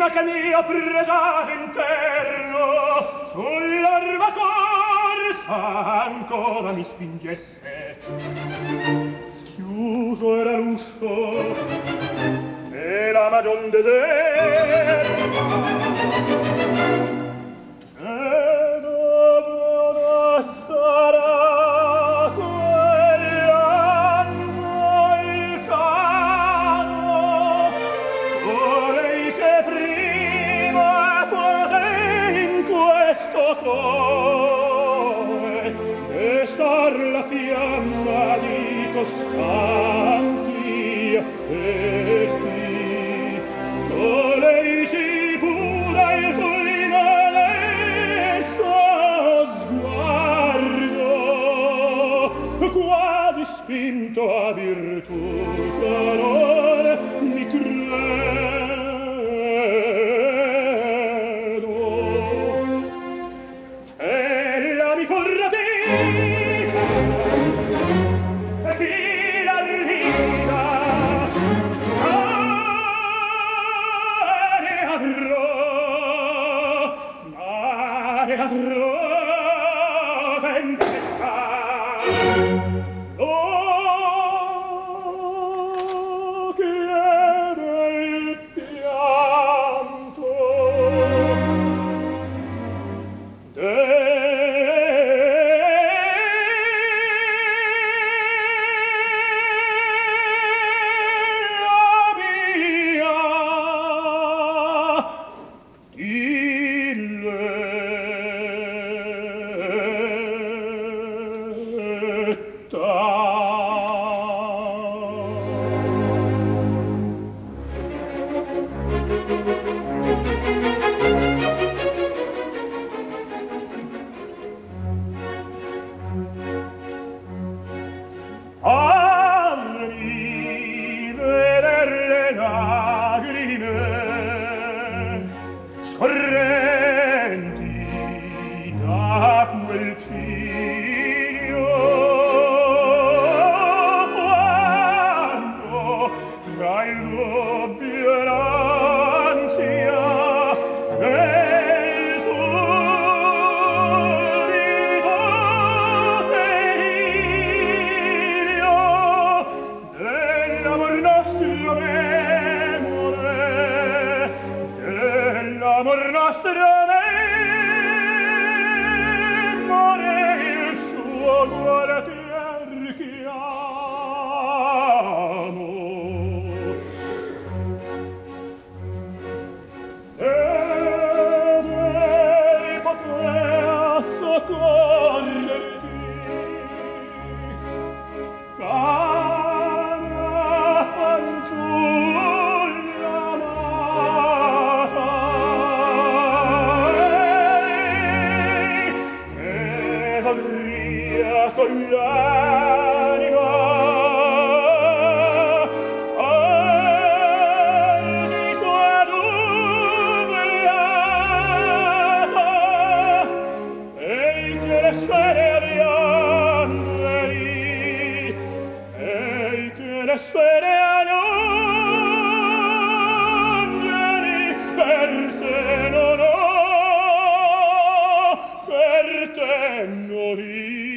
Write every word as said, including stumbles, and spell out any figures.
prima che mio presato interno sull'erba corsa ancora mi spingesse. Schiuso era l'uscio e la magion deserta ed ora sarà quell'angel caro. Vorrei che prima potei in questo cuore destar la fiamma di costanti affetti. Volei si pura il cui molesto sguardo, quasi spinto a virtù d'amore mi credo. Ella mi fu rapita e chi la rida mare avrò, mare avrò vendetta. Oh, che era il pianto Parmi veder le lagrime scorrenti da quel ciglio, quando fra il dubbio e l'ansia del subito delirio dell'amor nostro memore, dell'amor nostro memore, il suo guardier chiamo. Ed ei potrà soccorrerti, cara fanciulla amata. Ei che vorria con l'anima farti tua dubbiata. Ei che le sfere agli angeli, ei che le sfere agli angeli per te non ho, per te non io.